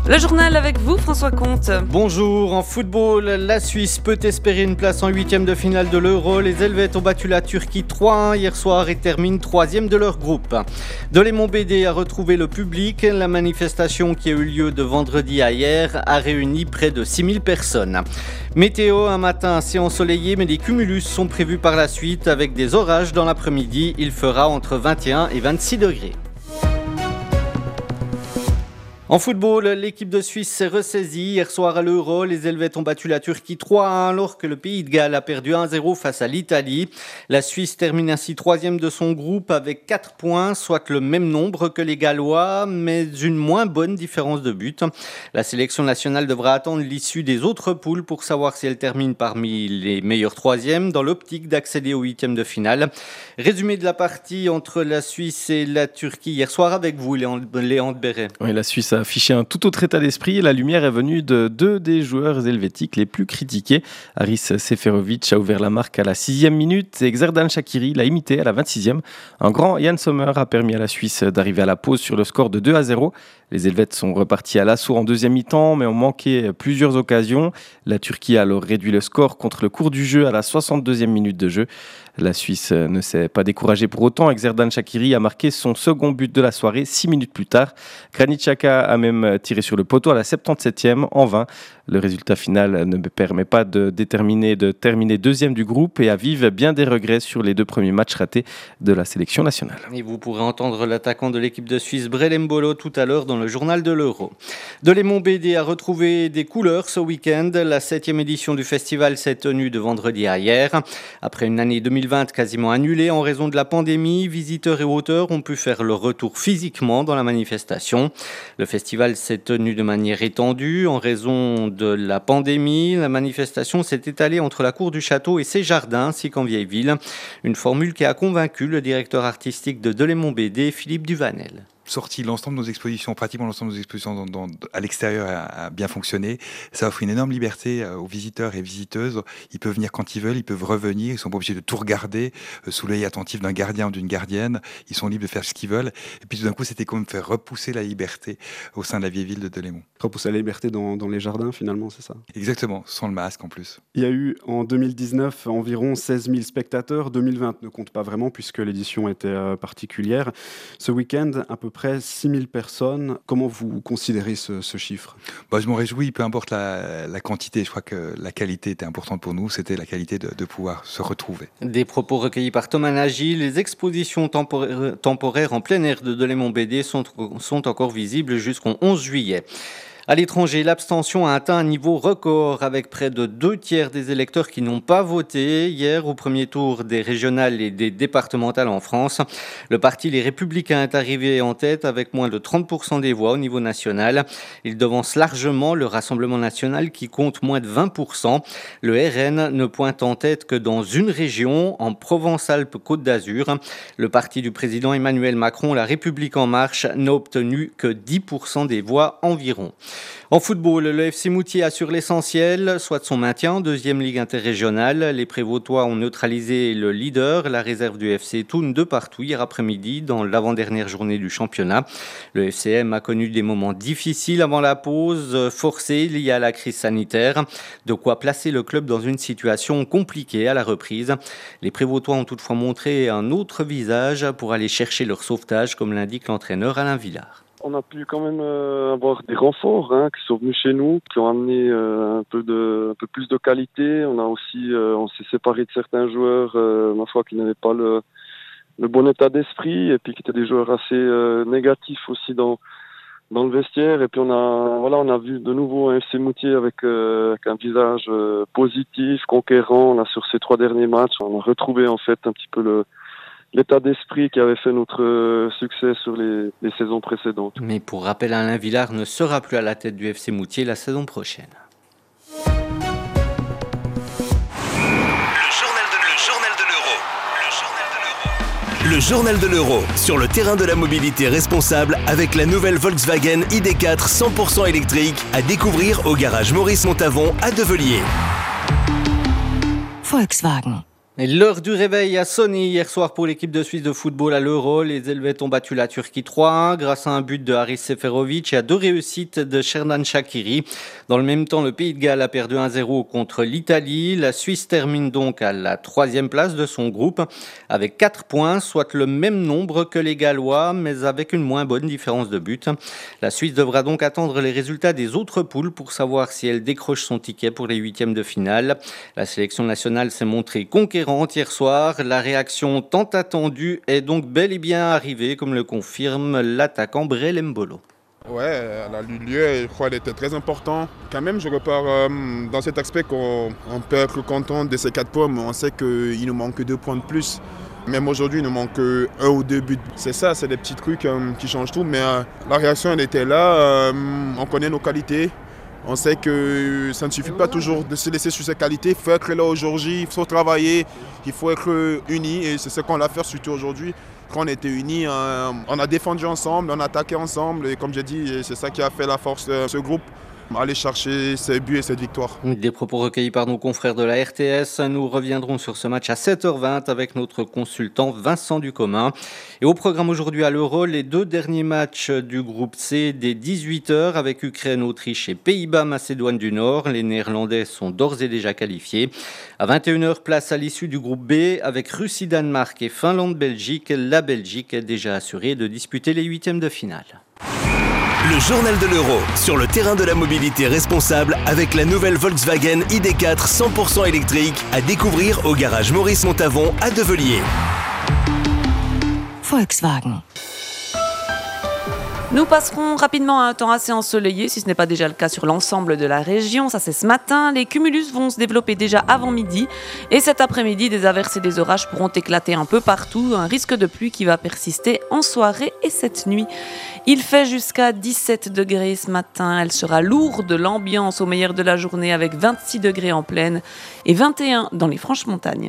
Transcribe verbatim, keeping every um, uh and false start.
Le journal avec vous, François Comte. Bonjour, en football, la Suisse peut espérer une place en huitième de finale de l'Euro. Les Helvètes ont battu la Turquie trois à un hier soir et terminent troisième de leur groupe. Delémont B D a retrouvé le public. La manifestation qui a eu lieu de vendredi à hier a réuni près de six mille personnes. Météo, un matin assez ensoleillé, mais des cumulus sont prévus par la suite avec des orages dans l'après-midi. Il fera entre vingt et un et vingt-six degrés. En football, l'équipe de Suisse s'est ressaisie. Hier soir à l'Euro, les Helvètes ont battu la Turquie trois à un alors que le Pays de Galles a perdu un à zéro face à l'Italie. La Suisse termine ainsi troisième de son groupe avec quatre points, soit le même nombre que les Gallois, mais une moins bonne différence de but. La sélection nationale devra attendre l'issue des autres poules pour savoir si elle termine parmi les meilleurs troisièmes dans l'optique d'accéder aux huitièmes de finale. Résumé de la partie entre la Suisse et la Turquie hier soir avec vous, Léandre Béret. Oui, la Suisse a affiché un tout autre état d'esprit et la lumière est venue de deux des joueurs helvétiques les plus critiqués. Haris Seferovic a ouvert la marque à la sixième minute et Xherdan Shaqiri l'a imité à la vingt-sixième. Un grand Yann Sommer a permis à la Suisse d'arriver à la pause sur le score de deux à zéro. Les Helvètes sont repartis à l'assaut en deuxième mi-temps mais ont manqué plusieurs occasions. La Turquie a alors réduit le score contre le cours du jeu à la soixante-deuxième minute de jeu. La Suisse ne s'est pas découragée pour autant. Xherdan Shaqiri a marqué son second but de la soirée six minutes plus tard. Granit Xhaka a même tiré sur le poteau à la soixante-dix-septième en vain. Le résultat final ne permet pas de déterminer de terminer deuxième du groupe et avive bien des regrets sur les deux premiers matchs ratés de la sélection nationale. Et vous pourrez entendre l'attaquant de l'équipe de Suisse Brel Mbolo tout à l'heure dans le journal de l'Euro. Delémont B D a retrouvé des couleurs ce week-end. La septième édition du festival s'est tenue de vendredi à hier. Après une année deux mille vingt quasiment annulée en raison de la pandémie, visiteurs et auteurs ont pu faire leur retour physiquement dans la manifestation. Le festival s'est tenu de manière étendue en raison de la pandémie. La manifestation s'est étalée entre la cour du château et ses jardins, ainsi qu'en vieille ville. Une formule qui a convaincu le directeur artistique de Delémont B D, Philippe Duvanel. Sorti l'ensemble de nos expositions, pratiquement l'ensemble de nos expositions dans, dans, à l'extérieur a, a bien fonctionné. Ça offre une énorme liberté aux visiteurs et visiteuses. Ils peuvent venir quand ils veulent, ils peuvent revenir, ils sont pas obligés de tout regarder euh, sous l'œil attentif d'un gardien ou d'une gardienne. Ils sont libres de faire ce qu'ils veulent. Et puis tout d'un coup, c'était comme faire repousser la liberté au sein de la vieille ville de Delémont. Repousser la liberté dans, dans les jardins finalement, c'est ça? Exactement, sans le masque en plus. Il y a eu en deux mille dix-neuf environ seize mille spectateurs. deux mille vingt ne compte pas vraiment puisque l'édition était euh, particulière. Ce week-end, à peu près six mille personnes. Comment vous considérez ce, ce chiffre? Bah, je m'en réjouis, peu importe la, la quantité. Je crois que la qualité était importante pour nous. C'était la qualité de, de pouvoir se retrouver. Des propos recueillis par Thomas Nagy. Les expositions temporaires, temporaires en plein air de Delémont B D sont, sont encore visibles jusqu'au onze juillet. À l'étranger, l'abstention a atteint un niveau record avec près de deux tiers des électeurs qui n'ont pas voté hier au premier tour des régionales et des départementales en France. Le parti Les Républicains est arrivé en tête avec moins de trente pour cent des voix au niveau national. Il devance largement le Rassemblement national qui compte moins de vingt pour cent. Le R N ne pointe en tête que dans une région, en Provence-Alpes-Côte d'Azur. Le parti du président Emmanuel Macron, La République en marche, n'a obtenu que dix pour cent des voix environ. En football, le F C Moutier assure l'essentiel, soit son maintien en deuxième ligue interrégionale. Les Prévôtois ont neutralisé le leader, la réserve du F C Thun, de partout hier après-midi dans l'avant-dernière journée du championnat. Le F C M a connu des moments difficiles avant la pause, forcée liée à la crise sanitaire. De quoi placer le club dans une situation compliquée à la reprise. Les Prévôtois ont toutefois montré un autre visage pour aller chercher leur sauvetage, comme l'indique l'entraîneur Alain Villard. On a pu quand même euh, avoir des renforts hein, qui sont venus chez nous, qui ont amené euh, un peu de, un peu plus de qualité. On a aussi, euh, on s'est séparé de certains joueurs, euh, ma foi, qui n'avaient pas le, le bon état d'esprit, et puis qui étaient des joueurs assez euh, négatifs aussi dans dans le vestiaire. Et puis on a, voilà, on a vu de nouveau un F C Moutier avec, euh, avec un visage euh, positif, conquérant. Là, sur ces trois derniers matchs, on a retrouvé en fait un petit peu le l'état d'esprit qui avait fait notre succès sur les, les saisons précédentes. Mais pour rappel, Alain Villard ne sera plus à la tête du F C Moutier la saison prochaine. Le journal de, le journal de l'Euro. Le journal de l'Euro. Le journal de l'Euro sur le terrain de la mobilité responsable avec la nouvelle Volkswagen I D quatre cent pour cent électrique à découvrir au garage Maurice Montavon à Develier. Volkswagen. Et l'heure du réveil a sonné hier soir pour l'équipe de Suisse de football à l'Euro. Les Helvètes ont battu la Turquie trois à un grâce à un but de Haris Seferovic et à deux réussites de Sherdan Shaqiri. Dans le même temps, le Pays de Galles a perdu un zéro contre l'Italie. La Suisse termine donc à la troisième place de son groupe avec quatre points, soit le même nombre que les Gallois, mais avec une moins bonne différence de but. La Suisse devra donc attendre les résultats des autres poules pour savoir si elle décroche son ticket pour les huitièmes de finale. La sélection nationale s'est montrée conquérante hier soir. La réaction tant attendue est donc bel et bien arrivée, comme le confirme l'attaquant Brel Mbolo. Ouais, elle a eu lieu et je crois qu'elle était très importante. Quand même, je repars euh, dans cet aspect qu'on on peut être content de ces quatre points, mais on sait qu'il nous manque deux points de plus. Même aujourd'hui, il nous manque un ou deux buts. C'est ça, c'est des petits trucs euh, qui changent tout, mais euh, la réaction, elle était là. Euh, on connaît nos qualités. On sait que ça ne suffit pas toujours de se laisser sur ses qualités. Il faut être là aujourd'hui, il faut travailler, il faut être unis. Et c'est ce qu'on a fait surtout aujourd'hui. Quand on était unis, on a défendu ensemble, on a attaqué ensemble. Et comme j'ai dit, c'est ça qui a fait la force de ce groupe. Aller chercher ces buts et cette victoire. Des propos recueillis par nos confrères de la R T S. Nous reviendrons sur ce match à sept heures vingt avec notre consultant Vincent Ducommun. Et au programme aujourd'hui à l'Euro, les deux derniers matchs du groupe C dès dix-huit heures avec Ukraine, Autriche et Pays-Bas, Macédoine du Nord. Les Néerlandais sont d'ores et déjà qualifiés. À vingt et une heures, place à l'issue du groupe B avec Russie, Danemark et Finlande, Belgique. La Belgique est déjà assurée de disputer les huitièmes de finale. Le journal de l'Euro sur le terrain de la mobilité responsable avec la nouvelle Volkswagen I D quatre cent pour cent électrique à découvrir au garage Maurice Montavon à Develier. Volkswagen. Nous passerons rapidement à un temps assez ensoleillé, si ce n'est pas déjà le cas sur l'ensemble de la région. Ça, c'est ce matin. Les cumulus vont se développer déjà avant midi. Et cet après-midi, des averses et des orages pourront éclater un peu partout. Un risque de pluie qui va persister en soirée et cette nuit. Il fait jusqu'à dix-sept degrés ce matin. Elle sera lourde, l'ambiance au meilleur de la journée avec vingt-six degrés en plaine et vingt et un dans les Franches-Montagnes.